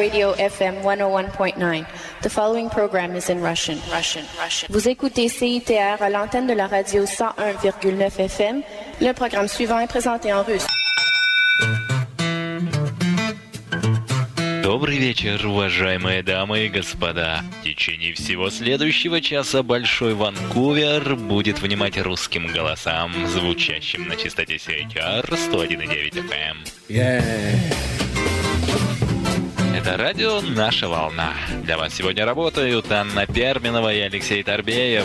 Radio FM 101.9. The following program is in Russian. Vous écoutez CITR à l'antenne de la radio 101,9 FM. Le programme suivant est présenté en russe. Добрый вечер, уважаемые дамы и господа. В течение всего следующего часа Большой Ванкувер будет внимать русским голосам, звучащим на частоте CHR 101,9 FM. Это радио «Наша волна». Для вас сегодня работают Анна Перминова и Алексей Торбеев.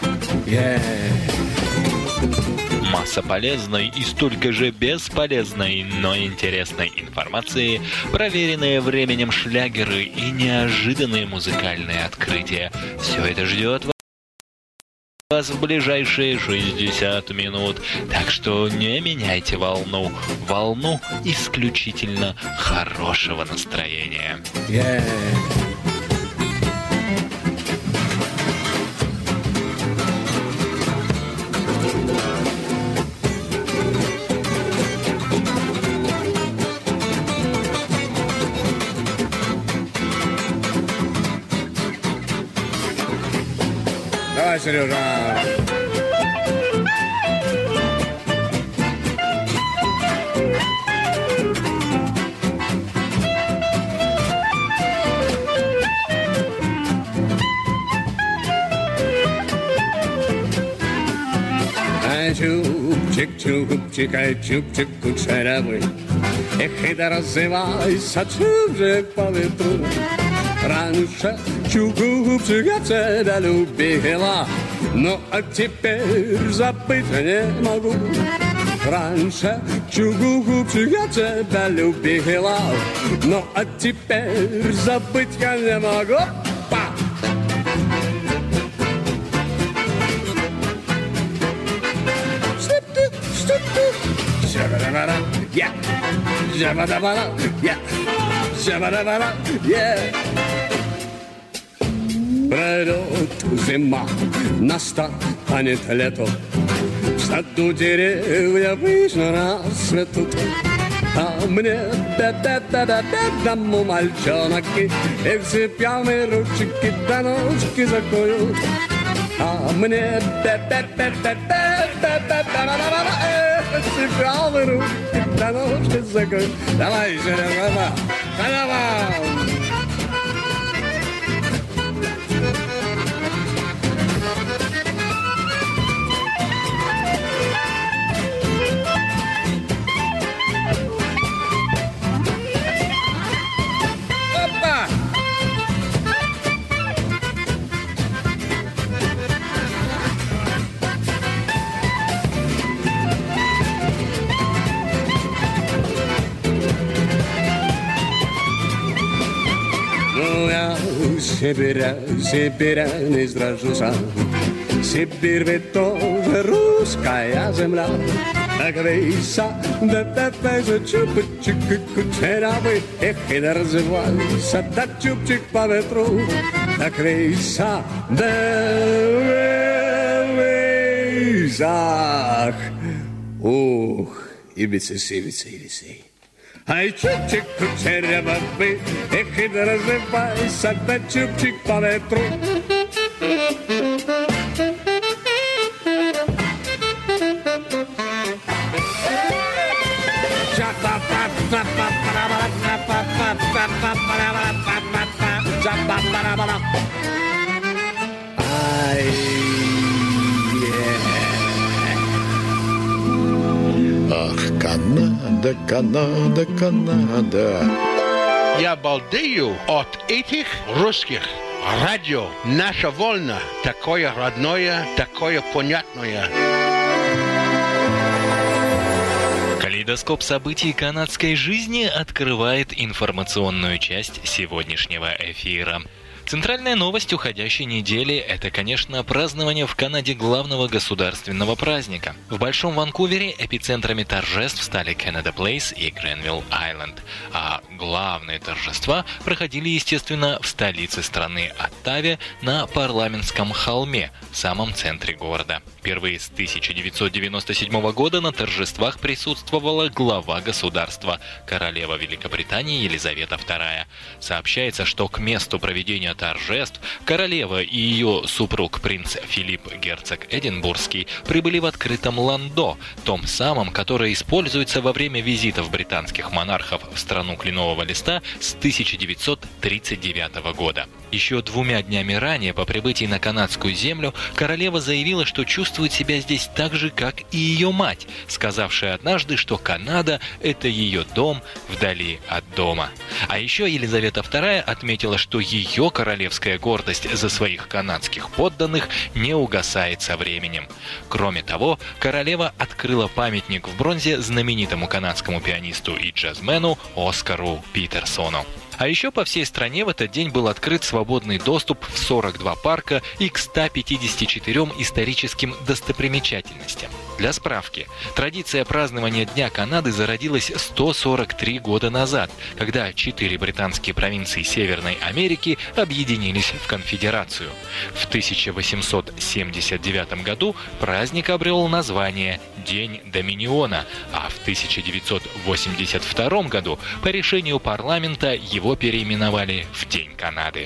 Масса полезной и столько же бесполезной, но интересной информации, проверенные временем шлягеры и неожиданные музыкальные открытия. Все это ждет вас в ближайшие 60 минут. Так что не меняйте волну. Волну исключительно хорошего настроения. Давай, Сережа. Чупчик, ай, чупчик кучерявый. Эх, и да развивайся, чубчик по ветру. Раньше чубчик я тебя любила, но а теперь забыть не могу. Раньше чубчик я тебя любила, но а теперь забыть я не могу. Yeah, jabba-dabba-da, yeah, jabba-dabba-da, yeah. Пройдет зима, настанет лето, в саду деревья пышно расцветут. А мне дому мальчонки, их цепями ручки до ножки закуют. А мне цепями руки до ножки закуют. Давай, Серега, давай! Сибиря не сражуся. Сибирь ведь тоже русская земля. Так вейся, да вейся, чупчик кучерявый. Эх, и да развивайся, да чупчик по ветру. Так вейся, да вейся. Ух, и весы. Ай, чупчик кучерявый, эх, и да развивайся, да чупчик по ветру. Ай, Ах, Канада. Я балдею от этих русских. Радио «Наша волна» такое родное, такое понятное. Калейдоскоп событий канадской жизни открывает информационную часть сегодняшнего эфира. Центральная новость уходящей недели – это, конечно, празднование в Канаде главного государственного праздника. В Большом Ванкувере эпицентрами торжеств стали Canada Place и Granville Island, а главные торжества проходили, естественно, в столице страны Оттаве на Парламентском холме, в самом центре города. Впервые с 1997 года на торжествах присутствовала глава государства, королева Великобритании Елизавета II. Сообщается, что к месту проведения торжеств королева и ее супруг принц Филипп, герцог Эдинбургский, прибыли в открытом ландо, том самом, которое используется во время визитов британских монархов в страну кленового листа с 1939 года. Еще 2 днями ранее, по прибытии на канадскую землю, королева заявила, что чувствует себя здесь так же, как и ее мать, сказавшая однажды, что Канада – это ее дом вдали от дома. А еще Елизавета II отметила, что ее королевская гордость за своих канадских подданных не угасает со временем. Кроме того, королева открыла памятник в бронзе знаменитому канадскому пианисту и джазмену Оскару Питерсону. А еще по всей стране в этот день был открыт свободный доступ в 42 парка и к 154 историческим достопримечательностям. Для справки, традиция празднования Дня Канады зародилась 143 года назад, когда 4 британские провинции Северной Америки объединились в конфедерацию. В 1879 году праздник обрел название День Доминиона, а в 1982 году по решению парламента его переименовали в День Канады.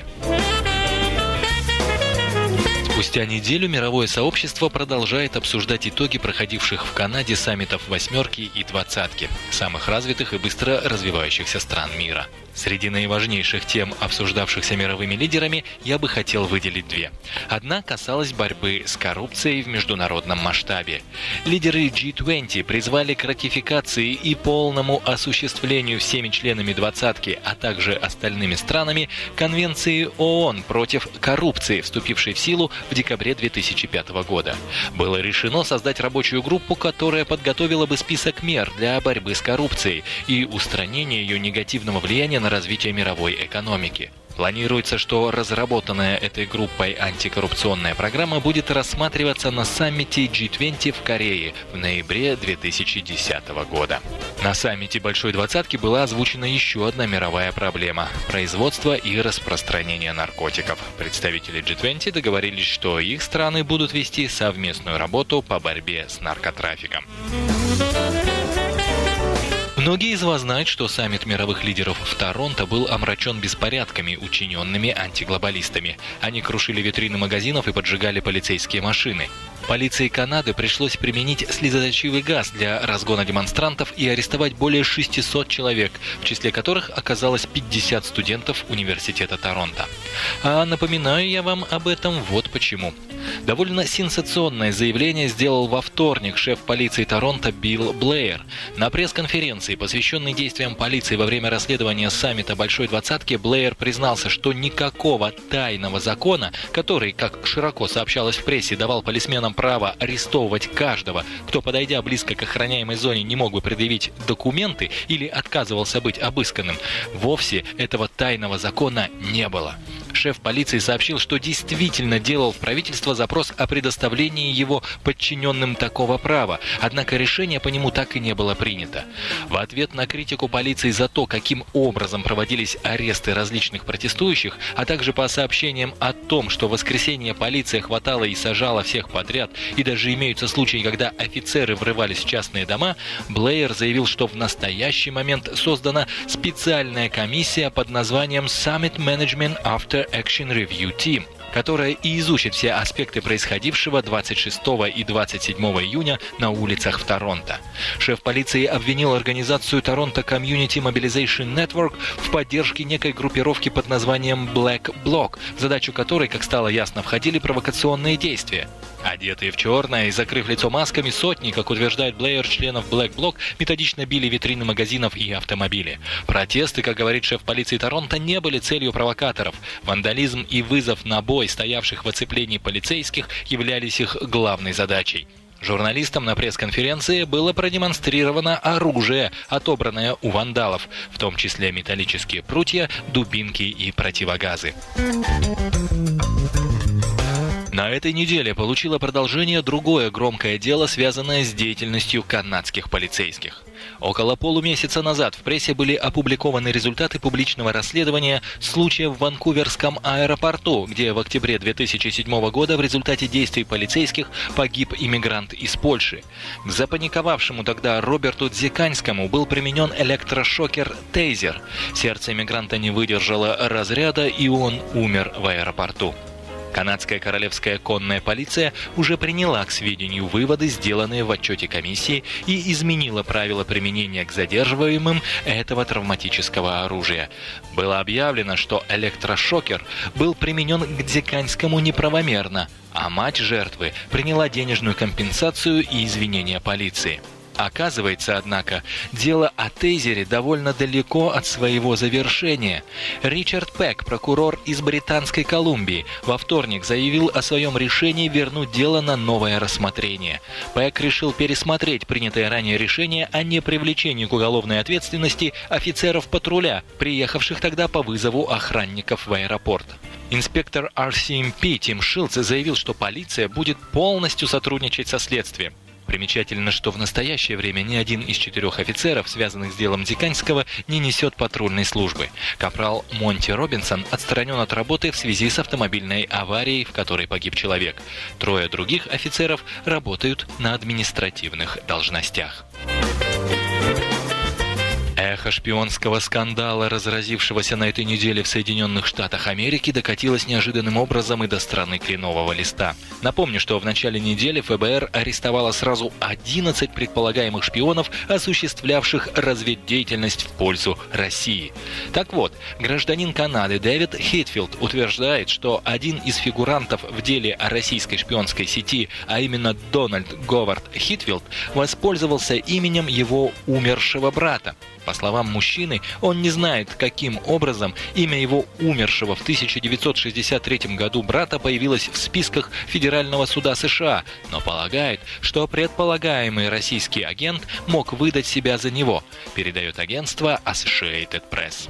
Спустя неделю мировое сообщество продолжает обсуждать итоги проходивших в Канаде саммитов «восьмерки» и «двадцатки» самых развитых и быстро развивающихся стран мира. Среди наиважнейших тем, обсуждавшихся мировыми лидерами, я бы хотел выделить 2. Одна касалась борьбы с коррупцией в международном масштабе. Лидеры G20 призвали к ратификации и полному осуществлению всеми членами «двадцатки», а также остальными странами, Конвенции ООН против коррупции, вступившей в силу в декабре 2005 года. Было решено создать рабочую группу, которая подготовила бы список мер для борьбы с коррупцией и устранения ее негативного влияния на развитие мировой экономики. Планируется, что разработанная этой группой антикоррупционная программа будет рассматриваться на саммите G20 в Корее в ноябре 2010 года. На саммите Большой Двадцатки была озвучена еще одна мировая проблема – производство и распространение наркотиков. Представители G20 договорились, что их страны будут вести совместную работу по борьбе с наркотрафиком. Многие из вас знают, что саммит мировых лидеров в Торонто был омрачен беспорядками, учиненными антиглобалистами. Они крушили витрины магазинов и поджигали полицейские машины. Полиции Канады пришлось применить слезоточивый газ для разгона демонстрантов и арестовать более 600 человек, в числе которых оказалось 50 студентов университета Торонто. А напоминаю я вам об этом вот почему. Довольно сенсационное заявление сделал во вторник шеф полиции Торонто Билл Блэер. На пресс-конференции, посвященной действиям полиции во время расследования саммита Большой Двадцатки, Блэер признался, что никакого тайного закона, который, как широко сообщалось в прессе, давал полисменам право арестовывать каждого, кто, подойдя близко к охраняемой зоне, не мог бы предъявить документы или отказывался быть обысканным, вовсе этого тайного закона не было. Шеф полиции сообщил, что действительно делал в правительство запрос о предоставлении его подчиненным такого права, однако решение по нему так и не было принято. В ответ на критику полиции за то, каким образом проводились аресты различных протестующих, а также по сообщениям о том, что в воскресенье полиция хватала и сажала всех подряд, и даже имеются случаи, когда офицеры врывались в частные дома, Блэер заявил, что в настоящий момент создана специальная комиссия под названием Summit Management After Action Review Team, которая и изучит все аспекты происходившего 26 и 27 июня на улицах в Торонто. Шеф полиции обвинил организацию Toronto Community Mobilization Network в поддержке некой группировки под названием Black Bloc, в задачу которой, как стало ясно, входили провокационные действия. Одетые в черное и закрыв лицо масками, сотни, как утверждает Блэер, членов Black Bloc методично били витрины магазинов и автомобили. Протесты, как говорит шеф полиции Торонто, не были целью провокаторов. Вандализм и вызов на бой стоявших в оцеплении полицейских являлись их главной задачей. Журналистам на пресс-конференции было продемонстрировано оружие, отобранное у вандалов, в том числе металлические прутья, дубинки и противогазы. На этой неделе получило продолжение другое громкое дело, связанное с деятельностью канадских полицейских. Около полумесяца назад в прессе были опубликованы результаты публичного расследования случая в Ванкуверском аэропорту, где в октябре 2007 года в результате действий полицейских погиб иммигрант из Польши. К запаниковавшему тогда Роберту Дзиканьскому был применен электрошокер «Тейзер». Сердце иммигранта не выдержало разряда, и он умер в аэропорту. Канадская королевская конная полиция уже приняла к сведению выводы, сделанные в отчете комиссии, и изменила правила применения к задерживаемым этого травматического оружия. Было объявлено, что электрошокер был применен к Дзиканьскому неправомерно, а мать жертвы приняла денежную компенсацию и извинения полиции. Оказывается, однако, дело о тейзере довольно далеко от своего завершения. Ричард Пек, прокурор из Британской Колумбии, во вторник заявил о своем решении вернуть дело на новое рассмотрение. Пек решил пересмотреть принятое ранее решение о непривлечении к уголовной ответственности офицеров патруля, приехавших тогда по вызову охранников в аэропорт. Инспектор RCMP Тим Шилдс заявил, что полиция будет полностью сотрудничать со следствием. Примечательно, что в настоящее время ни один из 4 офицеров, связанных с делом Дзиканьского, не несет патрульной службы. Капрал Монти Робинсон отстранен от работы в связи с автомобильной аварией, в которой погиб человек. 3 других офицеров работают на административных должностях. Эхо шпионского скандала, разразившегося на этой неделе в Соединенных Штатах Америки, докатилось неожиданным образом и до страны кленового листа. Напомню, что в начале недели ФБР арестовало сразу 11 предполагаемых шпионов, осуществлявших разведдеятельность в пользу России. Так вот, гражданин Канады Дэвид Хитфилд утверждает, что один из фигурантов в деле о российской шпионской сети, а именно Дональд Говард Хитфилд, воспользовался именем его умершего брата. По словам мужчины, он не знает, каким образом имя его умершего в 1963 году брата появилось в списках Федерального суда США, но полагает, что предполагаемый российский агент мог выдать себя за него, передает агентство Associated Press.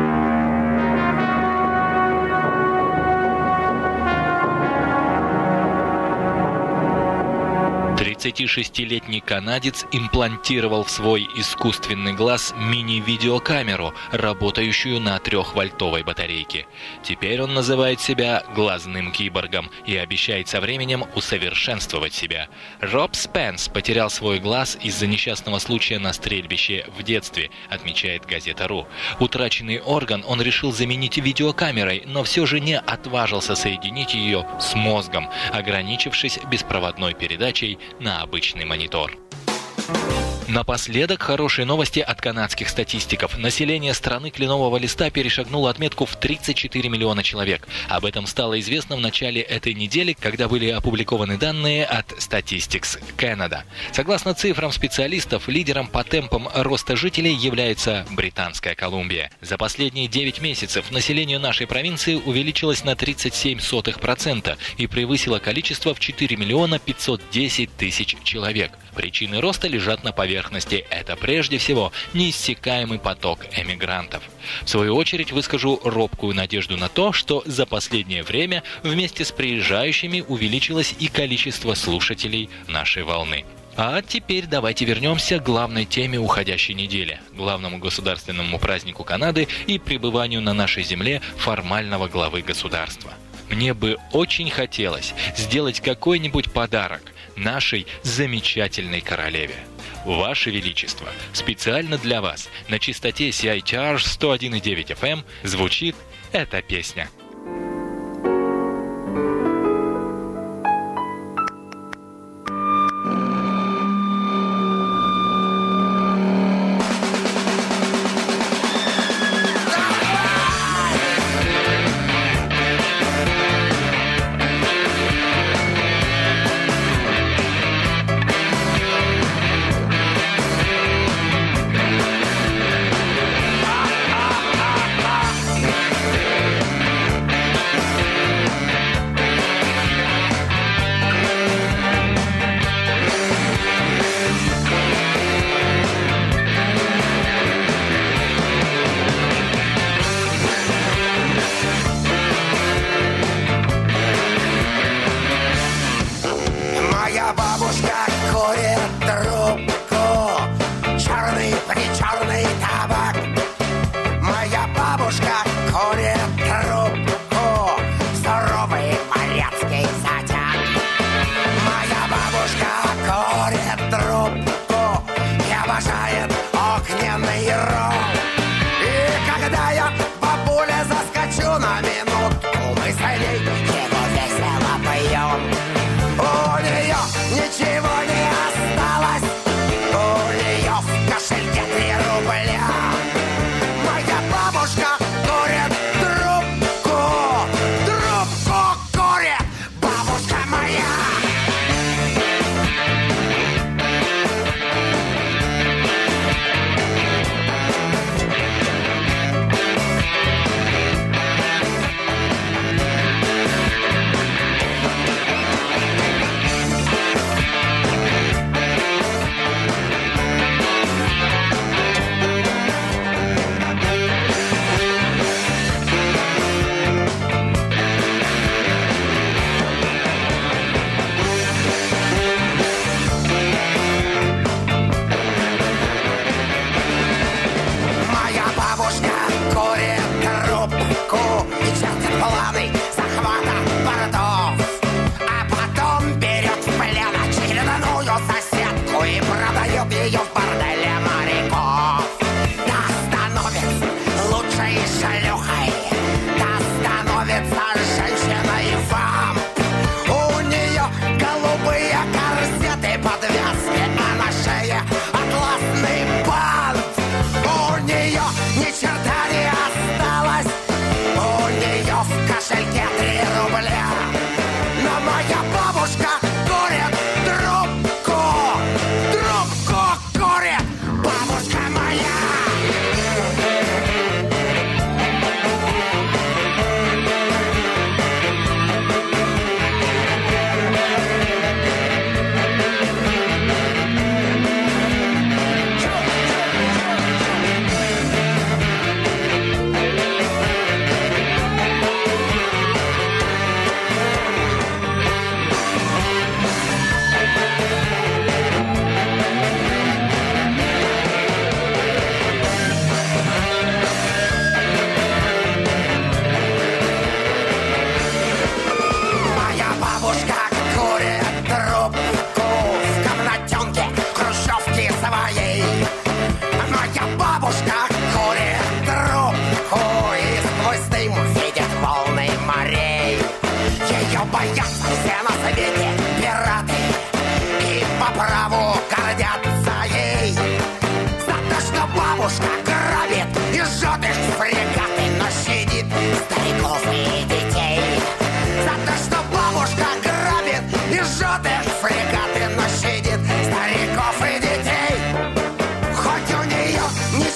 36-летний канадец имплантировал в свой искусственный глаз мини-видеокамеру, работающую на 3-вольтовой батарейке. Теперь он называет себя глазным киборгом и обещает со временем усовершенствовать себя. Роб Спенс потерял свой глаз из-за несчастного случая на стрельбище в детстве, отмечает газета.ру. Утраченный орган он решил заменить видеокамерой, но все же не отважился соединить ее с мозгом, ограничившись беспроводной передачей на обычный монитор. Напоследок, хорошие новости от канадских статистиков. Население страны кленового листа перешагнуло отметку в 34 миллиона человек. Об этом стало известно в начале этой недели, когда были опубликованы данные от Statistics Canada. Согласно цифрам специалистов, лидером по темпам роста жителей является Британская Колумбия. За последние 9 месяцев население нашей провинции увеличилось на 0,37% и превысило количество в 4 миллиона 510 тысяч человек. Причины роста лежат на поверхности. Это прежде всего неиссякаемый поток эмигрантов. В свою очередь выскажу робкую надежду на то, что за последнее время вместе с приезжающими увеличилось и количество слушателей нашей волны. А теперь давайте вернемся к главной теме уходящей недели, главному государственному празднику Канады и пребыванию на нашей земле формального главы государства. Мне бы очень хотелось сделать какой-нибудь подарок нашей замечательной королеве. Ваше Величество, специально для вас на частоте CITR 101,9 FM звучит эта песня.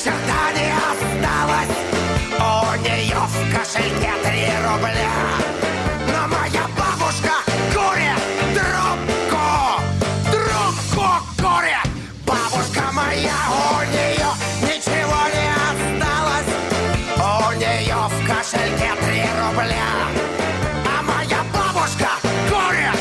черта не осталось. У нее в кошельке 3 рубля. Но моя бабушка курит трубку курит. Бабушка моя, у нее ничего не осталось. У нее в кошельке 3 рубля. А моя бабушка курит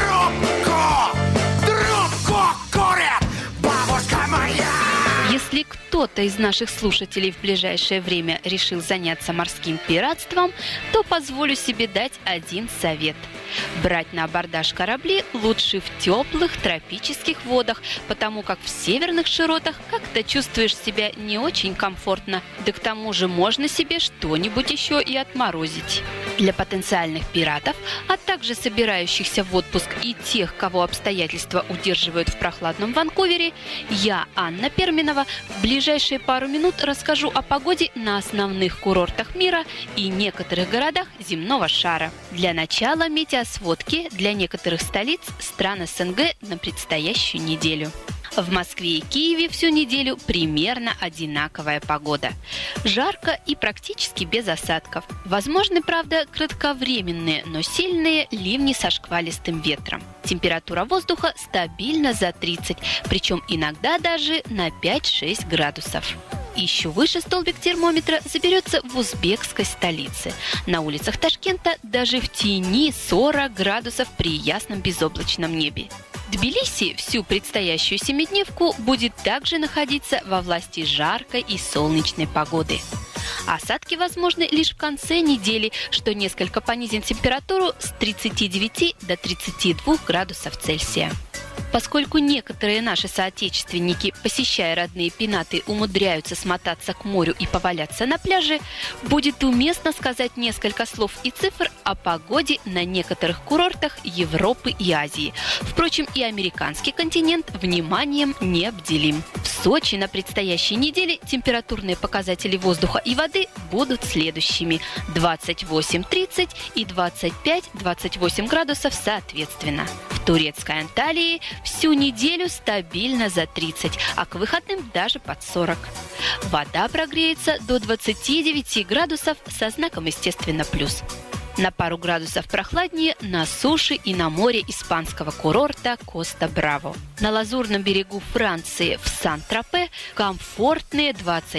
трубку курит. Бабушка моя. Если кто-то из наших слушателей в ближайшее время решил заняться морским пиратством, то позволю себе дать один совет. Брать на абордаж корабли лучше в теплых тропических водах, потому как в северных широтах как-то чувствуешь себя не очень комфортно, да к тому же можно себе что-нибудь еще и отморозить. Для потенциальных пиратов, а также собирающихся в отпуск и тех, кого обстоятельства удерживают в прохладном Ванкувере, я, Анна Перминова, в ближайшие пару минут расскажу о погоде на основных курортах мира и некоторых городах земного шара. Для начала метеосводки для некоторых столиц стран СНГ на предстоящую неделю. В Москве и Киеве всю неделю примерно одинаковая погода. Жарко и практически без осадков. Возможны, правда, кратковременные, но сильные ливни со шквалистым ветром. Температура воздуха стабильна за 30, причем иногда даже на 5-6 градусов. Еще выше столбик термометра заберется в узбекской столице. На улицах Ташкента даже в тени 40 градусов при ясном безоблачном небе. Тбилиси всю предстоящую семидневку будет также находиться во власти жаркой и солнечной погоды. Осадки возможны лишь в конце недели, что несколько понизит температуру с 39 до 32 градусов Цельсия. Поскольку некоторые наши соотечественники, посещая родные пенаты, умудряются смотаться к морю и поваляться на пляже, будет уместно сказать несколько слов и цифр о погоде на некоторых курортах Европы и Азии. Впрочем, и американский континент вниманием не обделим. В Сочи на предстоящей неделе температурные показатели воздуха и воды будут следующими: 28-30 и 25-28 градусов соответственно. В турецкой Анталии всю неделю стабильно за 30, а к выходным даже под 40. Вода прогреется до 29 градусов со знаком, естественно, плюс. На пару градусов прохладнее на суше и на море испанского курорта Коста-Браво. На Лазурном берегу Франции в Сан-Тропе комфортные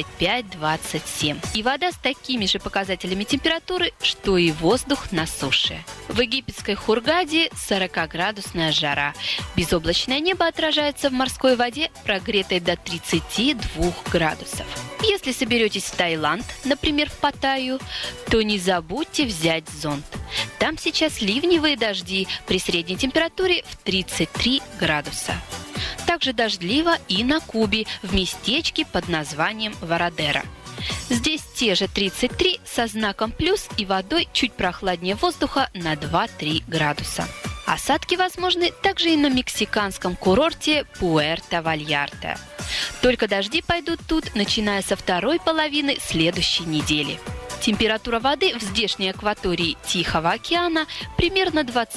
25-27. И вода с такими же показателями температуры, что и воздух на суше. В египетской Хургаде 40-градусная жара. Безоблачное небо отражается в морской воде, прогретой до 32 градусов. Если соберетесь в Таиланд, например, в Паттайю, то не забудьте взять зонт. Там сейчас ливневые дожди при средней температуре в 33 градуса. Также дождливо и на Кубе, в местечке под названием Варадера. Здесь те же 33 со знаком плюс и водой чуть прохладнее воздуха на 2-3 градуса. Осадки возможны также и на мексиканском курорте Пуэрто-Вальярта. Только дожди пойдут тут, начиная со второй половины следующей недели. Температура воды в здешней акватории Тихого океана примерно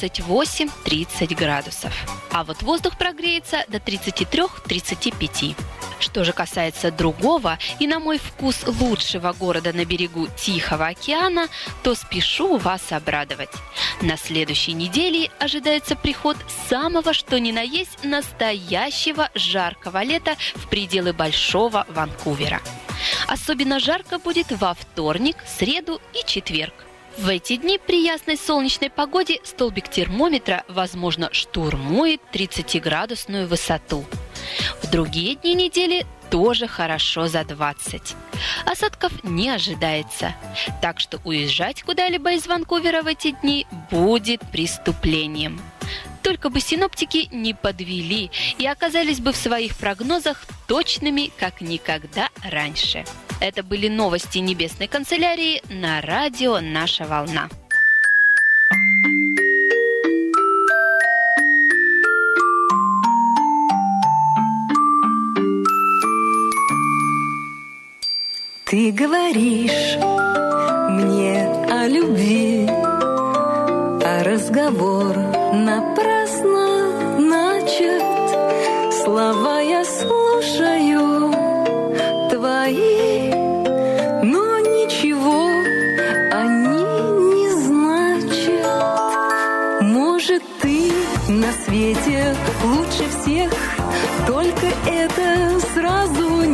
28-30 градусов. А вот воздух прогреется до 33-35. Что же касается другого и, на мой вкус, лучшего города на берегу Тихого океана, то спешу вас обрадовать. На следующей неделе ожидается приход самого что ни на есть настоящего жаркого лета в пределы Большого Ванкувера. Особенно жарко будет во вторник, среду и четверг. В эти дни при ясной солнечной погоде столбик термометра, возможно, штурмует 30-градусную высоту. В другие дни недели тоже хорошо за 20. Осадков не ожидается, так что уезжать куда-либо из Ванкувера в эти дни будет преступлением. Только бы синоптики не подвели и оказались бы в своих прогнозах точными, как никогда раньше. Это были новости Небесной канцелярии на радио «Наша волна». Ты говоришь мне о любви, а разговор напрасно начат. Слова я слушаю твои,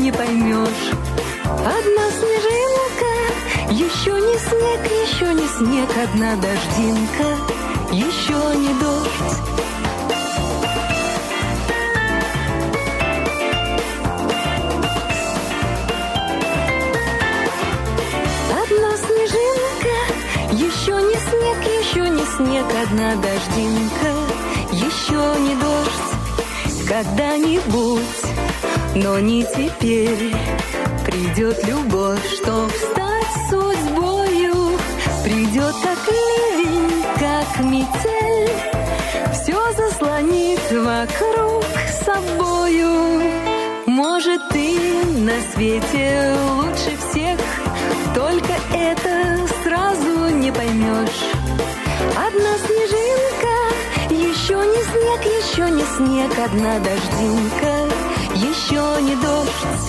не поймешь. Одна снежинка, еще не снег, еще не снег. Одна дождинка, еще не дождь. Одна снежинка, еще не снег, еще не снег. Одна дождинка, еще не дождь. Когда-нибудь, но не теперь, придет любовь, чтоб стать судьбою. Придет как ливень, как метель, все заслонит вокруг собою. Может, ты на свете лучше всех, только это сразу не поймешь. Одна снежинка, еще не снег, еще не снег. Одна дождинка, еще не дождь.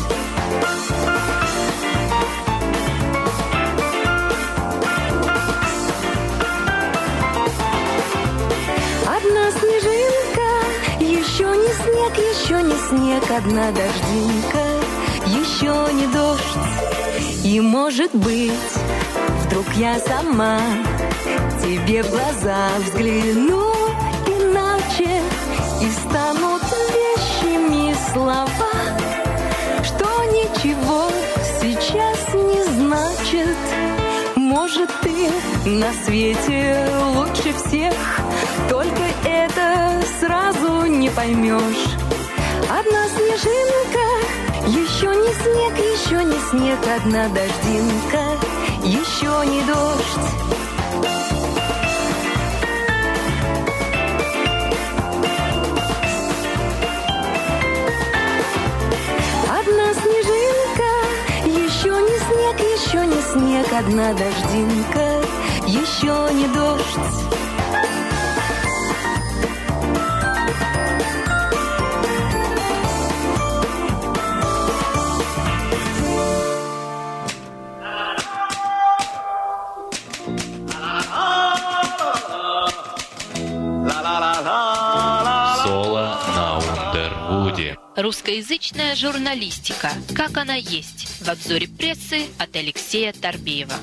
Одна снежинка, еще не снег, еще не снег. Одна дождинка, еще не дождь. И может быть, вдруг я сама тебе в глаза взгляну иначе, и станут вещими слова, что ничего сейчас не значит. Может, ты на свете лучше всех, только это сразу не поймешь. Одна снежинка, еще не снег, еще не снег. Одна дождинка, еще не дождь. Одна снежинка, еще не снег, еще не снег. Одна дождинка, еще не дождь. Соло на Ундервуде. Русскоязычная журналистика. Как она есть. В обзоре прессы от Алексея Торбеева.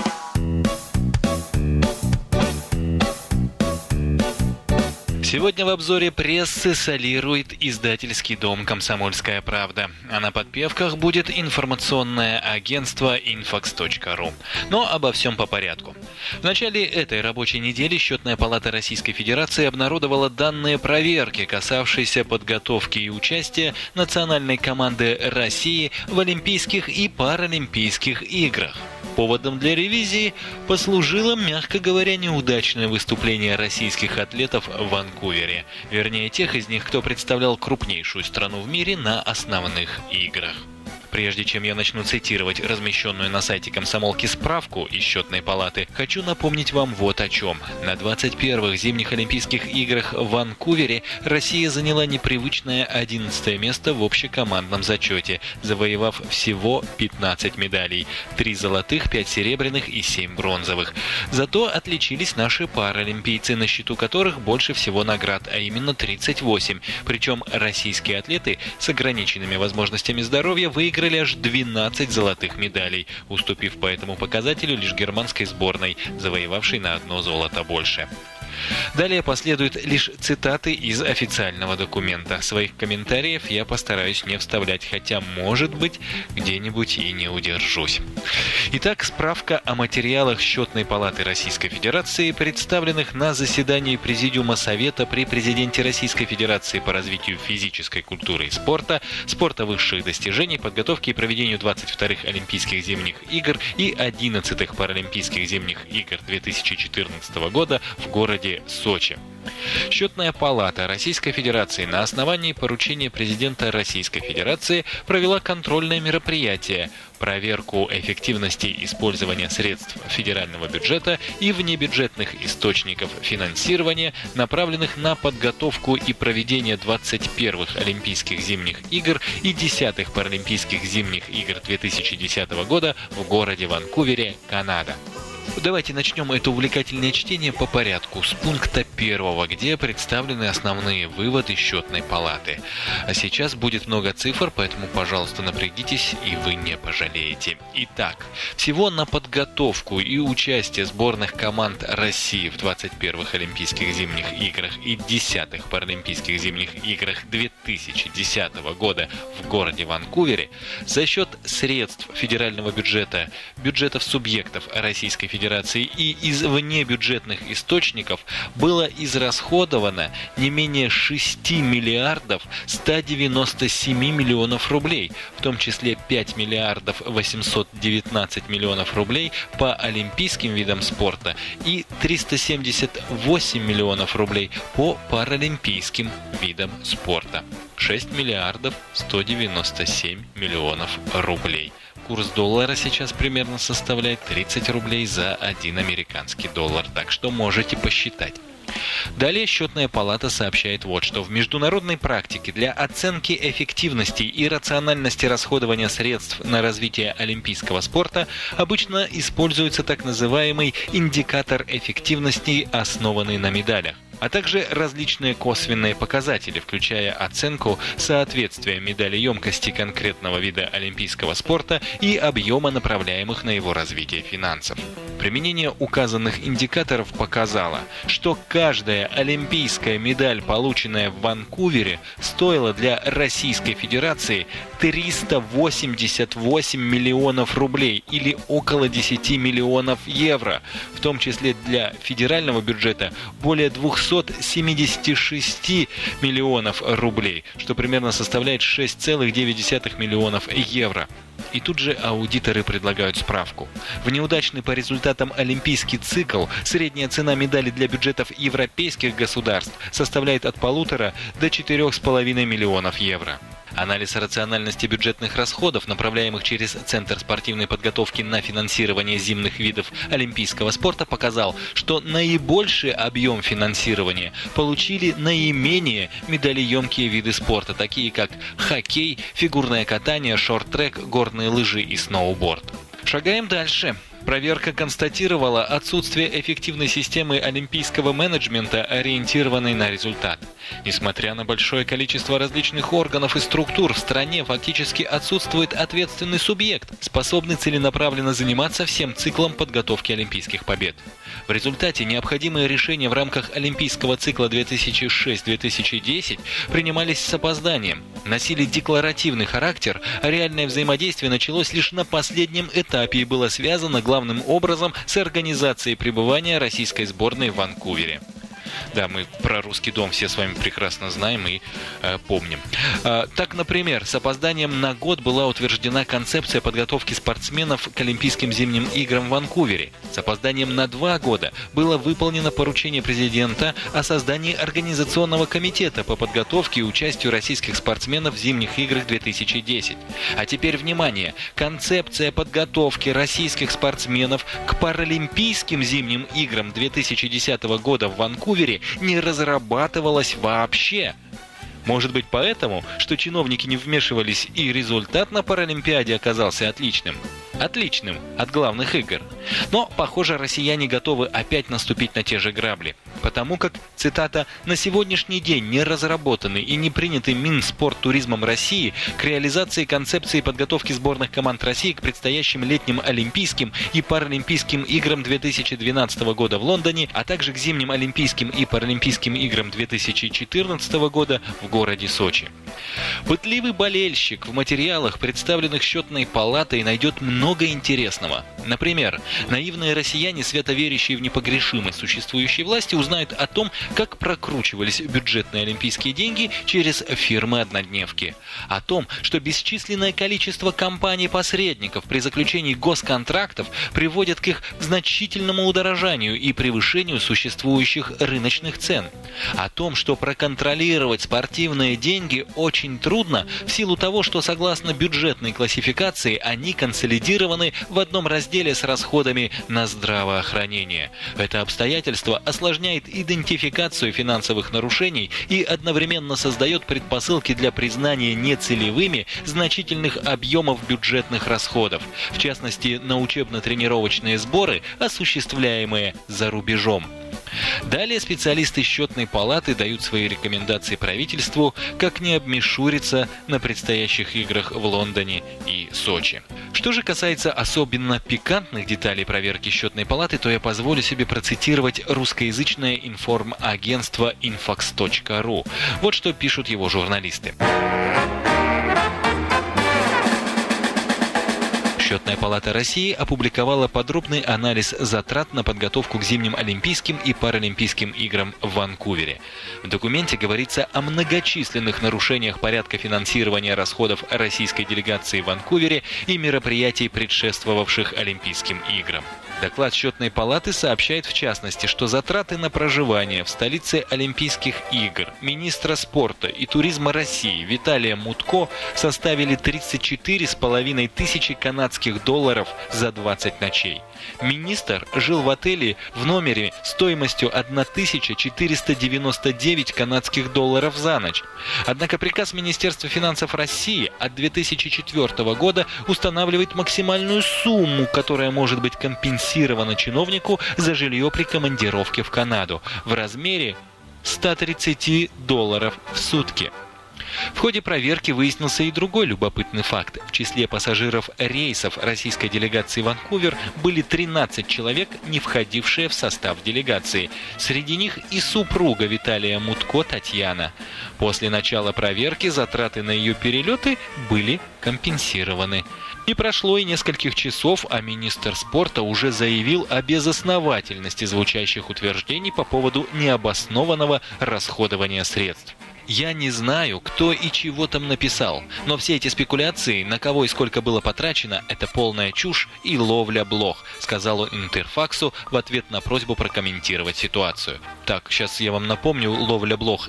Сегодня в обзоре прессы солирует издательский дом «Комсомольская правда», а на подпевках будет информационное агентство infox.ru. Но обо всем по порядку. В начале этой рабочей недели Счетная палата Российской Федерации обнародовала данные проверки, касавшиеся подготовки и участия национальной команды России в Олимпийских и Паралимпийских играх. Поводом для ревизии послужило, мягко говоря, неудачное выступление российских атлетов в Ванкувере. Вернее, тех из них, кто представлял крупнейшую страну в мире на основных играх. Прежде чем я начну цитировать размещенную на сайте комсомолки справку из Счетной палаты, хочу напомнить вам вот о чем. На 21-х зимних Олимпийских играх в Ванкувере Россия заняла непривычное 11-е место в общекомандном зачете, завоевав всего 15 медалей. 3 золотых, 5 серебряных и 7 бронзовых. Зато отличились наши паралимпийцы, на счету которых больше всего наград, а именно 38. Причем российские атлеты с ограниченными возможностями здоровья выиграли аж 12 золотых медалей, уступив по этому показателю лишь германской сборной, завоевавшей на 1 золото больше. Далее последуют лишь цитаты из официального документа. Своих комментариев я постараюсь не вставлять, хотя, может быть, где-нибудь и не удержусь. Итак, справка о материалах Счетной палаты Российской Федерации, представленных на заседании Президиума Совета при президенте Российской Федерации по развитию физической культуры и спорта, спорта высших достижений, подготовке и проведению 22-х Олимпийских зимних игр и 11-х Паралимпийских зимних игр 2014 года в городе Сочи. Счетная палата Российской Федерации на основании поручения президента Российской Федерации провела контрольное мероприятие – проверку эффективности использования средств федерального бюджета и внебюджетных источников финансирования, направленных на подготовку и проведение 21-х Олимпийских зимних игр и 10-х Паралимпийских зимних игр 2010 года в городе Ванкувере, Канада. Давайте начнем это увлекательное чтение по порядку, с пункта 21, где представлены основные выводы счетной палаты. А сейчас будет много цифр, поэтому, пожалуйста, напрягитесь, и вы не пожалеете. Итак, всего на подготовку и участие сборных команд России в 21-х Олимпийских зимних играх и 10-х Паралимпийских зимних играх 2010 года в городе Ванкувере за счет средств федерального бюджета, бюджетов субъектов Российской Федерации и из внебюджетных источников было израсходовано не менее 6 миллиардов 197 миллионов рублей, в том числе 5 миллиардов 819 миллионов рублей по олимпийским видам спорта и 378 миллионов рублей по паралимпийским видам спорта. 6 миллиардов 197 миллионов рублей. Курс доллара сейчас примерно составляет 30 рублей за 1 американский доллар, так что можете посчитать. Далее счетная палата сообщает вот что. В международной практике для оценки эффективности и рациональности расходования средств на развитие олимпийского спорта обычно используется так называемый индикатор эффективности, основанный на медалях, а также различные косвенные показатели, включая оценку соответствия медалеемкости конкретного вида олимпийского спорта и объема направляемых на его развитие финансов. Применение указанных индикаторов показало, что каждая олимпийская медаль, полученная в Ванкувере, стоила для Российской Федерации 388 миллионов рублей или около 10 миллионов евро, в том числе для федерального бюджета более 276 миллионов рублей, что примерно составляет 6,9 миллионов евро. И тут же аудиторы предлагают справку. В неудачный по результатам олимпийский цикл средняя цена медали для бюджетов европейских государств составляет от 1,5 до 4,5 миллионов евро. Анализ рациональности бюджетных расходов, направляемых через Центр спортивной подготовки на финансирование зимних видов олимпийского спорта, показал, что наибольший объем финансирования получили наименее медалеемкие виды спорта, такие как хоккей, фигурное катание, шорт-трек, горные лыжи и сноуборд. Шагаем дальше. Проверка констатировала отсутствие эффективной системы олимпийского менеджмента, ориентированной на результат. Несмотря на большое количество различных органов и структур, в стране фактически отсутствует ответственный субъект, способный целенаправленно заниматься всем циклом подготовки олимпийских побед. В результате необходимые решения в рамках олимпийского цикла 2006-2010 принимались с опозданием, носили декларативный характер, а реальное взаимодействие началось лишь на последнем этапе и было связано главным образом с организацией пребывания российской сборной в Ванкувере. Да, мы про русский дом все с вами прекрасно знаем и помним. Так, например, с опозданием на год была утверждена концепция подготовки спортсменов к Олимпийским зимним играм в Ванкувере. С опозданием на 2 года было выполнено поручение президента о создании организационного комитета по подготовке и участию российских спортсменов в зимних играх 2010. А теперь внимание! Концепция подготовки российских спортсменов к Паралимпийским зимним играм 2010 года в Ванкувере не разрабатывалась вообще. Может быть поэтому, что чиновники не вмешивались и результат на Паралимпиаде оказался отличным? Отличным от главных игр. Но, похоже, россияне готовы опять наступить на те же грабли. Потому как, цитата, «на сегодняшний день не разработаны и не приняты Минспорттуризмом России к реализации концепции подготовки сборных команд России к предстоящим летним Олимпийским и Паралимпийским играм 2012 года в Лондоне, а также к зимним Олимпийским и Паралимпийским играм 2014 года в городе Сочи». Пытливый болельщик в материалах, представленных счетной палатой, найдет много интересного. Например, наивные россияне, свято верящие в непогрешимость существующей власти, узнают о том, как прокручивались бюджетные олимпийские деньги через фирмы-однодневки. О том, что бесчисленное количество компаний-посредников при заключении госконтрактов приводят к их значительному удорожанию и превышению существующих рыночных цен. О том, что проконтролировать спортивные деньги очень трудно в силу того, что согласно бюджетной классификации они консолидированы в одном разделе с расходами на здравоохранение. Это обстоятельство осложняет идентификацию финансовых нарушений и одновременно создает предпосылки для признания нецелевыми значительных объемов бюджетных расходов, в частности на учебно-тренировочные сборы, осуществляемые за рубежом. Далее специалисты счетной палаты дают свои рекомендации правительству, как не обмешуриться на предстоящих играх в Лондоне и Сочи. Что же касается особенно пикантных деталей проверки счетной палаты, то я позволю себе процитировать русскоязычное информагентство infox.ru. Вот что пишут его журналисты. Счетная палата России опубликовала подробный анализ затрат на подготовку к зимним Олимпийским и Паралимпийским играм в Ванкувере. В документе говорится о многочисленных нарушениях порядка финансирования расходов российской делегации в Ванкувере и мероприятий, предшествовавших Олимпийским играм. Доклад счетной палаты сообщает в частности, что затраты на проживание в столице Олимпийских игр министра спорта и туризма России Виталия Мутко составили 34,5 тысячи канадских долларов за 20 ночей. Министр жил в отеле в номере стоимостью 1499 канадских долларов за ночь. Однако приказ Министерства финансов России от 2004 года устанавливает максимальную сумму, которая может быть компенсирована чиновнику за жилье при командировке в Канаду в размере $130 в сутки. В ходе проверки выяснился и другой любопытный факт. В числе пассажиров рейсов российской делегации в Ванкувер были 13 человек, не входившие в состав делегации. Среди них и супруга Виталия Мутко Татьяна. После начала проверки затраты на ее перелеты были компенсированы. Не прошло и нескольких часов, а министр спорта уже заявил о безосновательности звучащих утверждений по поводу необоснованного расходования средств. Я не знаю, кто и чего там написал, но все эти спекуляции, на кого и сколько было потрачено, это полная чушь и ловля блох, сказал он Интерфаксу в ответ на просьбу прокомментировать ситуацию. Так, сейчас я вам напомню, ловля блох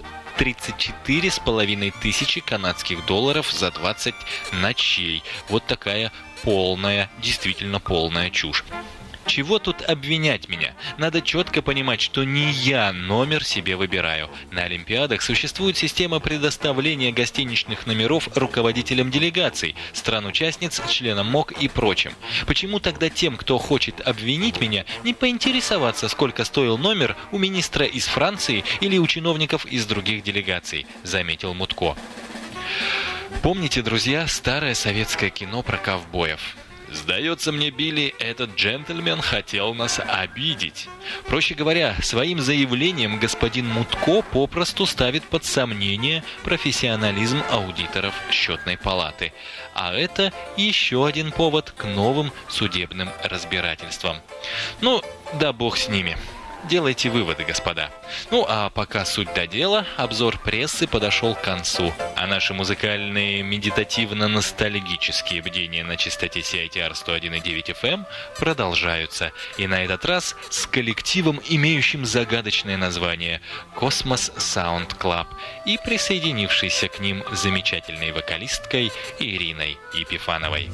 34,5 тысячи канадских долларов за 20 ночей. Вот такая полная, действительно полная чушь. Чего тут обвинять меня? Надо четко понимать, что не я номер себе выбираю. На Олимпиадах существует система предоставления гостиничных номеров руководителям делегаций, стран-участниц, членам МОК и прочим. Почему тогда тем, кто хочет обвинить меня, не поинтересоваться, сколько стоил номер у министра из Франции или у чиновников из других делегаций, заметил Мутко. Помните, друзья, старое советское кино про ковбоев? Сдается мне, Билли, этот джентльмен хотел нас обидеть. Проще говоря, своим заявлением господин Мутко попросту ставит под сомнение профессионализм аудиторов счетной палаты. А это еще один повод к новым судебным разбирательствам. Ну, да бог с ними. Делайте выводы, господа. Ну, а пока суть до дела, обзор прессы подошел к концу, а наши музыкальные медитативно-ностальгические бдения на частоте CITR 101,9 FM продолжаются, и на этот раз с коллективом, имеющим загадочное название «Космос Саунд Клаб» и присоединившейся к ним замечательной вокалисткой Ириной Епифановой.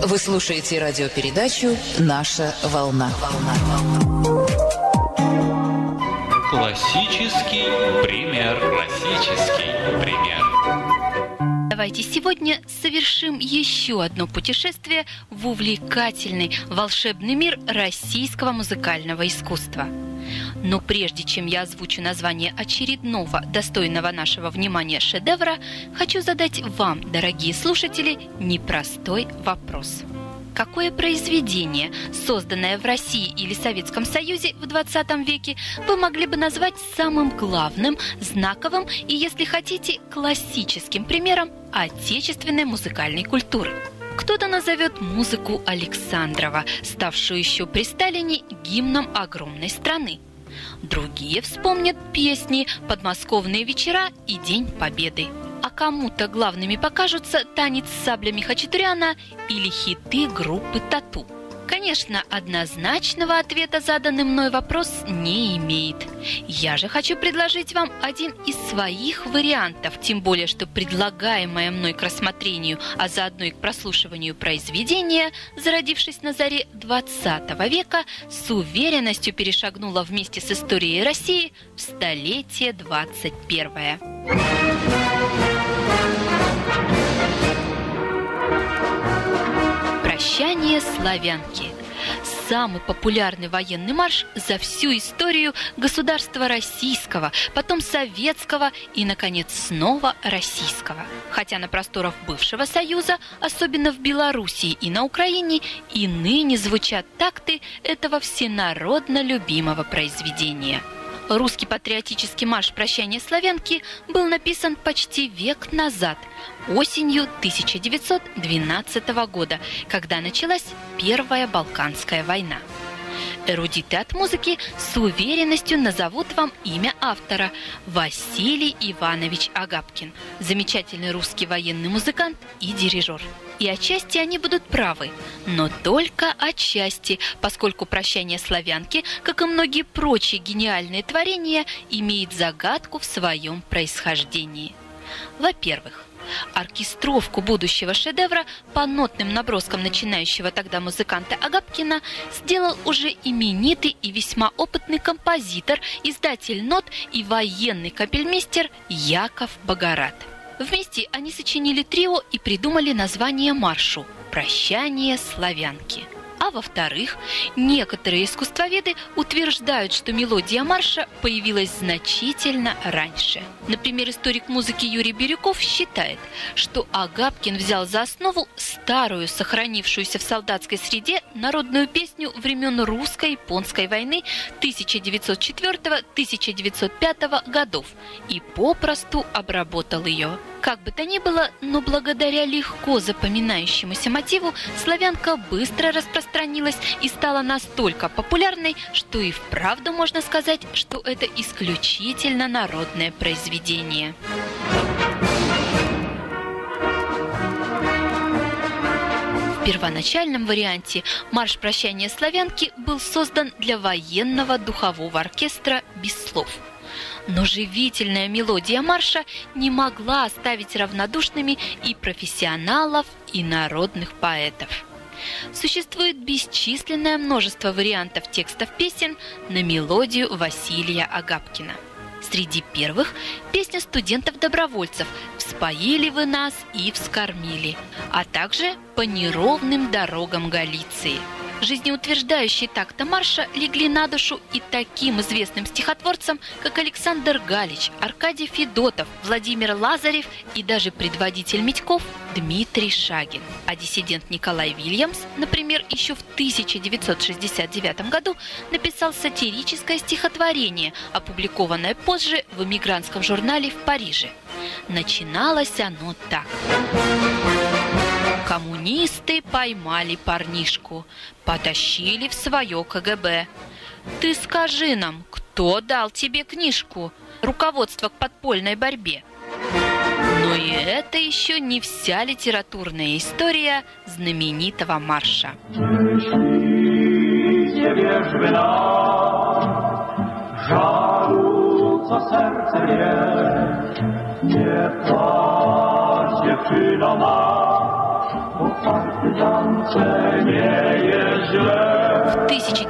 Вы слушаете радиопередачу «Наша волна». Классический пример. Классический пример. Давайте сегодня совершим еще одно путешествие в увлекательный, волшебный мир российского музыкального искусства. Но прежде чем я озвучу название очередного, достойного нашего внимания шедевра, хочу задать вам, дорогие слушатели, непростой вопрос. Какое произведение, созданное в России или Советском Союзе в 20 веке, вы могли бы назвать самым главным, знаковым и, если хотите, классическим примером отечественной музыкальной культуры? Кто-то назовет музыку Александрова, ставшую еще при Сталине гимном огромной страны. Другие вспомнят песни «Подмосковные вечера» и «День Победы». А кому-то главными покажутся «Танец с саблями Хачатуряна» или хиты группы «Тату». Конечно, однозначного ответа заданный мной вопрос не имеет. Я же хочу предложить вам один из своих вариантов, тем более, что предлагаемое мной к рассмотрению, а заодно и к прослушиванию произведения, зародившись на заре 20 века, с уверенностью перешагнуло вместе с историей России в столетие 21. «Прощание славянки» – самый популярный военный марш за всю историю государства российского, потом советского и, наконец, снова российского. Хотя на просторах бывшего Союза, особенно в Белоруссии и на Украине, и ныне звучат такты этого всенародно любимого произведения. Русский патриотический марш «Прощание славянки» был написан почти век назад, осенью 1912 года, когда началась Первая Балканская война. Эрудиты от музыки с уверенностью назовут вам имя автора – Василий Иванович Агапкин, замечательный русский военный музыкант и дирижер. И отчасти они будут правы, но только отчасти, поскольку «Прощание славянки», как и многие прочие гениальные творения, имеет загадку в своем происхождении. Во-первых, оркестровку будущего шедевра по нотным наброскам начинающего тогда музыканта Агапкина сделал уже именитый и весьма опытный композитор, издатель нот и военный капельмейстер Яков Богорат. Вместе они сочинили трио и придумали название маршу «Прощание славянки». А во-вторых, некоторые искусствоведы утверждают, что мелодия марша появилась значительно раньше. Например, историк музыки Юрий Бирюков считает, что Агапкин взял за основу старую, сохранившуюся в солдатской среде народную песню времен русско-японской войны 1904-1905 годов и попросту обработал ее. Как бы то ни было, но благодаря легко запоминающемуся мотиву славянка быстро распространилась и стала настолько популярной, что и вправду можно сказать, что это исключительно народное произведение. В первоначальном варианте марш «Прощание славянки» был создан для военного духового оркестра без слов. Но живительная мелодия марша не могла оставить равнодушными и профессионалов, и народных поэтов. Существует бесчисленное множество вариантов текстов песен на мелодию Василия Агапкина. Среди первых – песня студентов-добровольцев «Вспоили вы нас и вскормили», а также «По неровным дорогам Галиции». Жизнеутверждающие такта марша легли на душу и таким известным стихотворцам, как Александр Галич, Аркадий Федотов, Владимир Лазарев и даже предводитель Митьков Дмитрий Шагин. А диссидент Николай Вильямс, например, еще в 1969 году написал сатирическое стихотворение, опубликованное позже в эмигрантском журнале в Париже. Начиналось оно так. Коммунисты поймали парнишку, потащили в свое КГБ. Ты скажи нам, кто дал тебе книжку «Руководство к подпольной борьбе»? Но и это еще не вся литературная история знаменитого марша. В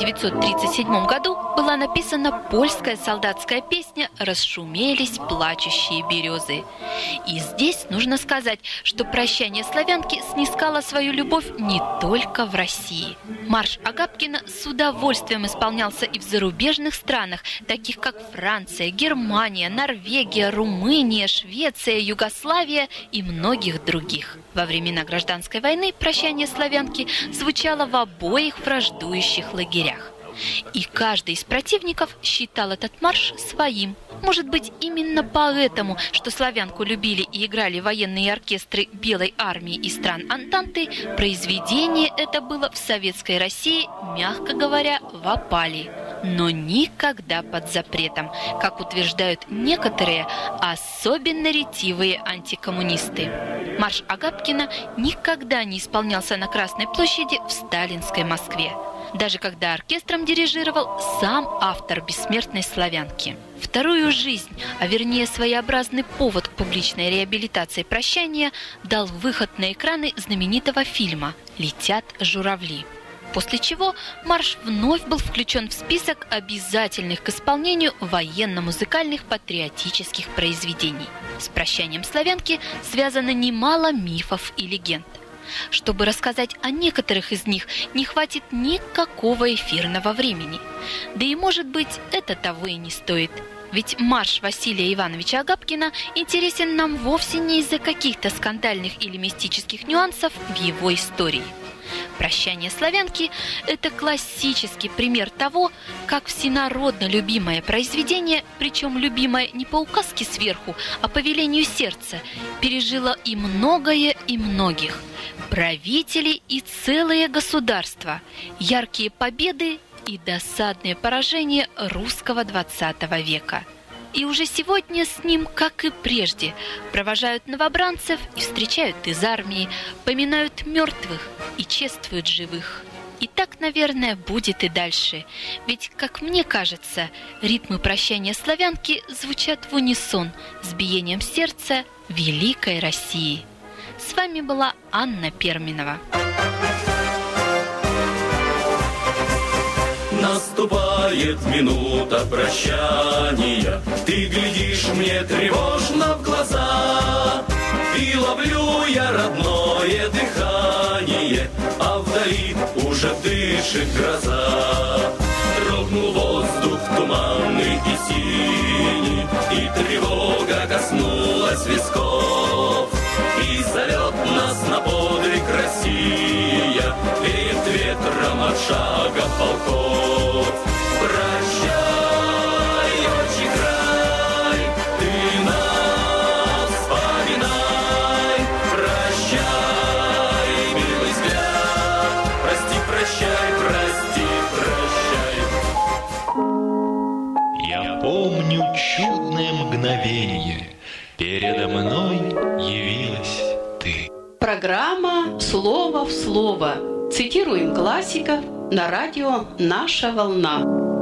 1937 году была написана польская солдатская песня «Расшумелись плачущие березы». И здесь нужно сказать, что «Прощание славянки» снискало свою любовь не только в России. Марш Агапкина с удовольствием исполнялся и в зарубежных странах, таких как Франция, Германия, Норвегия, Румыния, Швеция, Югославия и многих других. Во времена гражданской войны «Прощание славянки» звучало в обоих враждующих лагерях. И каждый из противников считал этот марш своим. Может быть, именно поэтому, что славянку любили и играли военные оркестры Белой армии и стран Антанты, произведение это было в советской России, мягко говоря, в опале. Но никогда под запретом, как утверждают некоторые, особенно ретивые антикоммунисты. Марш Агапкина никогда не исполнялся на Красной площади в сталинской Москве, даже когда оркестром дирижировал сам автор бессмертной славянки. Вторую жизнь, а вернее своеобразный повод к публичной реабилитации «Прощания» дал выход на экраны знаменитого фильма «Летят журавли». После чего марш вновь был включен в список обязательных к исполнению военно-музыкальных патриотических произведений. С «Прощанием славянки» связано немало мифов и легенд. Чтобы рассказать о некоторых из них, не хватит никакого эфирного времени. Да и, может быть, это того и не стоит. Ведь марш Василия Ивановича Агапкина интересен нам вовсе не из-за каких-то скандальных или мистических нюансов в его истории. «Прощание славянки» – это классический пример того, как всенародно любимое произведение, причем любимое не по указке сверху, а по велению сердца, пережило и многое, и многих. Правители и целые государства, яркие победы и досадные поражения русского 20 века. И уже сегодня с ним, как и прежде, провожают новобранцев и встречают из армии, поминают мертвых и чествуют живых. И так, наверное, будет и дальше. Ведь, как мне кажется, ритмы «Прощания славянки» звучат в унисон с биением сердца великой России. С вами была Анна Перминова. Наступает минута прощания, ты глядишь мне тревожно в глаза, и ловлю я родное дыхание, а вдали уже дышит гроза. Дрогнул воздух туманный и синий, и тревога коснулась висков, и зовет нас на подвиг Россия, веет ветром от шага полков. Прощай, отчий край, ты нас вспоминай. Прощай, милый взгляд, прости, прощай, прости, прощай. Я помню чудное мгновенье, передо мной явилась ты. Программа «Слово в слово». Цитируем классиков на радио «Наша волна».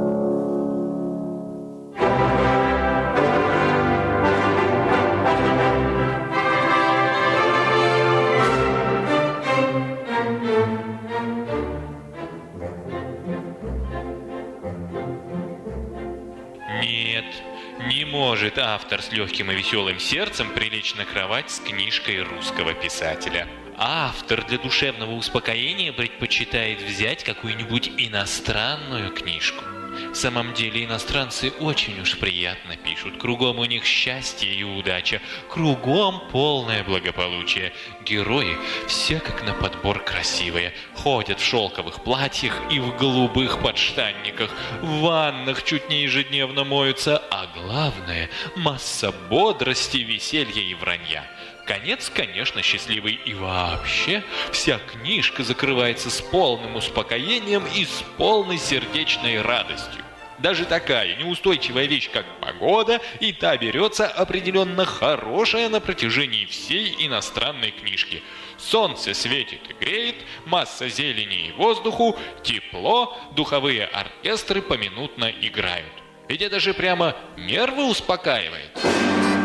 Нет, не может автор с легким и веселым сердцем прилечь на кровать с книжкой русского писателя. Автор для душевного успокоения предпочитает взять какую-нибудь иностранную книжку. В самом деле иностранцы очень уж приятно пишут. Кругом у них счастье и удача, кругом полное благополучие. Герои все как на подбор красивые, ходят в шелковых платьях и в голубых подштанниках, в ваннах чуть не ежедневно моются, а главное – масса бодрости, веселья и вранья. Конец, конечно, счастливый, и вообще вся книжка закрывается с полным успокоением и с полной сердечной радостью. Даже такая неустойчивая вещь, как погода, и та берется определенно хорошая на протяжении всей иностранной книжки. Солнце светит и греет, масса зелени и воздуху, тепло, духовые оркестры поминутно играют. Ведь это же прямо нервы успокаивает.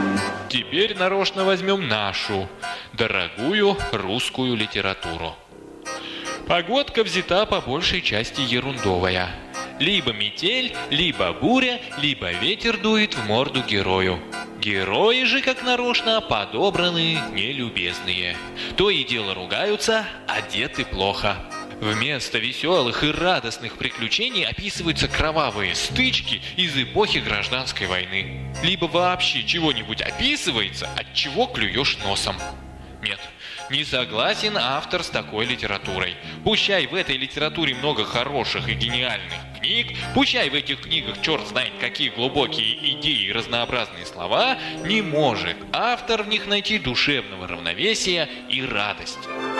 Теперь нарочно возьмем нашу, дорогую русскую литературу. Погодка взята по большей части ерундовая. Либо метель, либо буря, либо ветер дует в морду герою. Герои же, как нарочно, подобраны нелюбезные. То и дело ругаются, одеты плохо. Вместо веселых и радостных приключений описываются кровавые стычки из эпохи Гражданской войны. Либо вообще чего-нибудь описывается, от чего клюешь носом. Нет, не согласен автор с такой литературой. Пущай в этой литературе много хороших и гениальных книг, пущай в этих книгах черт знает какие глубокие идеи и разнообразные слова, не может автор в них найти душевного равновесия и радость.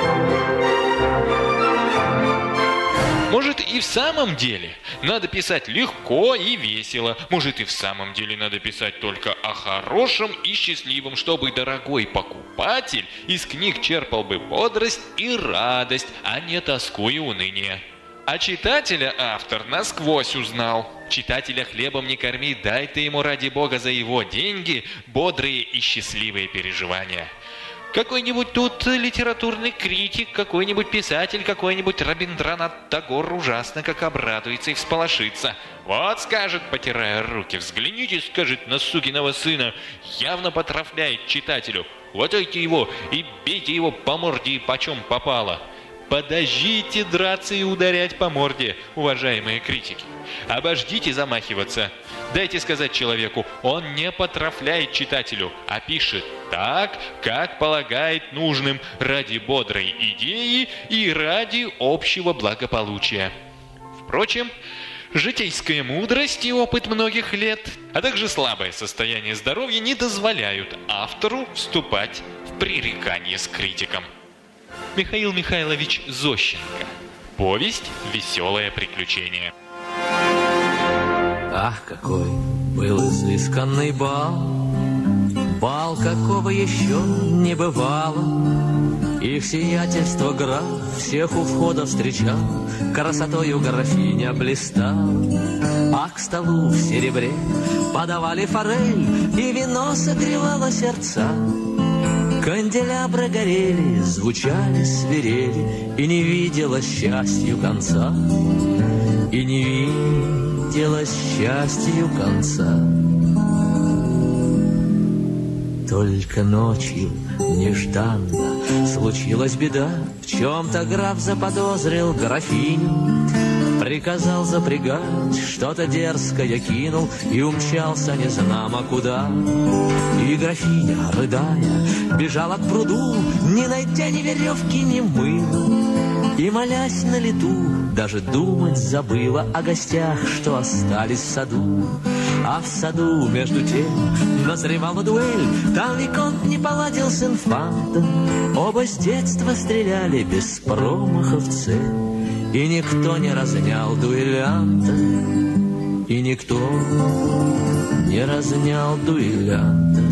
Может, и в самом деле надо писать легко и весело. Может, и в самом деле надо писать только о хорошем и счастливом, чтобы дорогой покупатель из книг черпал бы бодрость и радость, а не тоску и уныние. А читателя автор насквозь узнал. Читателя хлебом не корми, дай ты ему ради бога за его деньги бодрые и счастливые переживания. Какой-нибудь тут литературный критик, какой-нибудь писатель, какой-нибудь Рабиндранат Тагор ужасно как обрадуется и всполошится. Вот, скажет, потирая руки, взгляните, скажет, на сукиного сына, явно потрафляет читателю. Хватайте его и бейте его по морде, почем попало. Подождите драться и ударять по морде, уважаемые критики. Обождите замахиваться. Дайте сказать человеку, он не потрафляет читателю, а пишет так, как полагает нужным ради бодрой идеи и ради общего благополучия. Впрочем, житейская мудрость и опыт многих лет, а также слабое состояние здоровья не дозволяют автору вступать в пререкание с критиком. Михаил Михайлович Зощенко. Повесть «Веселое приключение». Ах, какой был изысканный бал, бал, какого еще не бывало. Их сиятельство граф всех у входа встречал, красотою графиня блистал. А к столу в серебре подавали форель, и вино согревало сердца. Канделябры горели, звучали свирели, и не видела счастью конца. И не видела счастью конца. Только ночью нежданно случилась беда. В чем-то граф заподозрил графиню, приказал запрягать, что-то дерзкое кинул и умчался незнамо куда. И графиня, рыдая, бежала к пруду, не найдя ни веревки, ни мыла. И, молясь на лету, даже думать забыла о гостях, что остались в саду. А в саду, между тем, назревала дуэль. Там виконт не поладил с инфантом. Оба с детства стреляли без промаха в цель. И никто не разнял дуэлянта. И никто не разнял дуэлянта.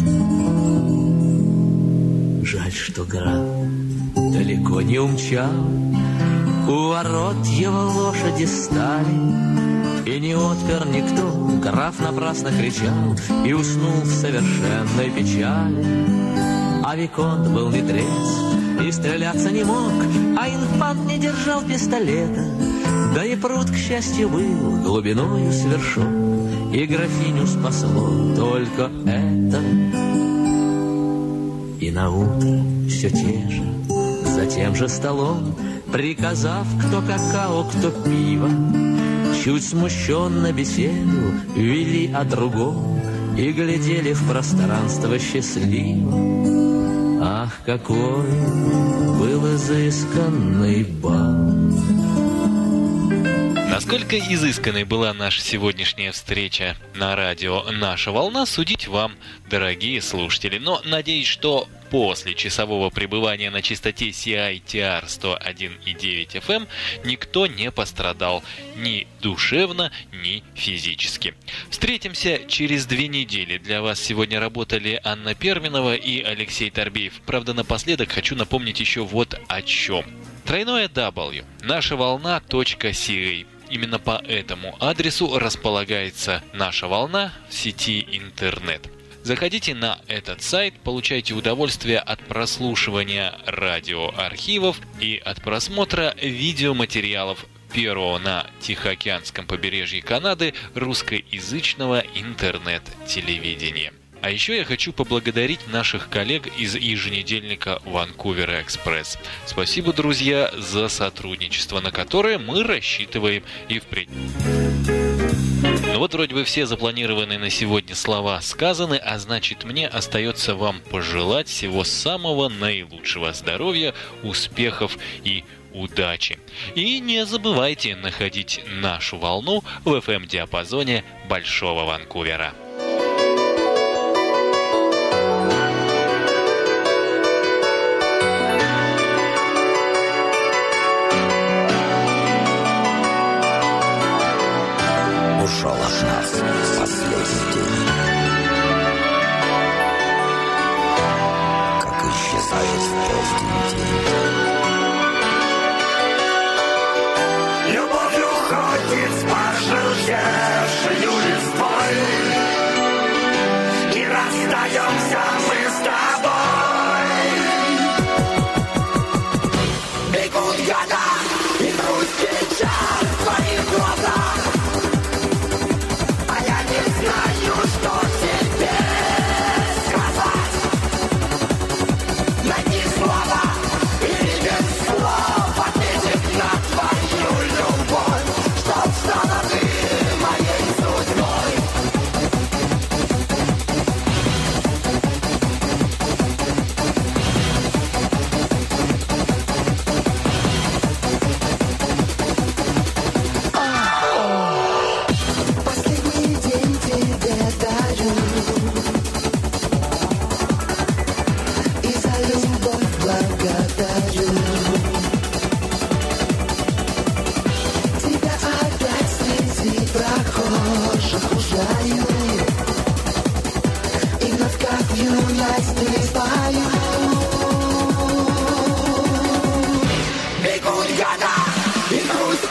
Жаль, что граф далеко не умчал. У ворот его лошади стали, и не отпер никто. Граф напрасно кричал и уснул в совершенной печали. А виконт был не трезв и стреляться не мог, а инфант не держал пистолета. Да и пруд, к счастью, был глубиною свершен, и графиню спасло только это. И наутро все те же, за тем же столом, приказав, кто какао, кто пиво, чуть смущенно беседу вели о другом и глядели в пространство счастливо. Ах, какой был изысканный бал! Насколько изысканной была наша сегодняшняя встреча на радио «Наша волна», судить вам, дорогие слушатели. Но надеюсь, что после часового пребывания на частоте CITR 101,9 FM никто не пострадал ни душевно, ни физически. Встретимся через 2 недели. Для вас сегодня работали Анна Перминова и Алексей Торбеев. Правда, напоследок хочу напомнить еще вот о чем. W нашаволна.ca. Именно по этому адресу располагается наша волна в сети интернет. Заходите на этот сайт, получайте удовольствие от прослушивания радиоархивов и от просмотра видеоматериалов первого на Тихоокеанском побережье Канады русскоязычного интернет-телевидения. А еще я хочу поблагодарить наших коллег из еженедельника «Ванкувер Экспресс». Спасибо, друзья, за сотрудничество, на которое мы рассчитываем и впредь. Ну вот вроде бы все запланированные на сегодня слова сказаны, а значит мне остается вам пожелать всего самого наилучшего здоровья, успехов и удачи. И не забывайте находить нашу волну в FM-диапазоне Большого Ванкувера. Ушел от нас последний день, как исчезает в поздний день. Любовь уходит с пожелтевшей листвой, и расстаемся мы с тобой. Бегут года, и грусть, печаль в твоих глазах. Знаю, что тебе сказать. Найди слова или без слов ответить на твою любовь, чтоб стала ты моей судьбой. Последний день тебе дарю, и за любовь благодарю. Тебя опять среди прохожих узнаю, и вновь как в юности спою. Бегут года, и грусть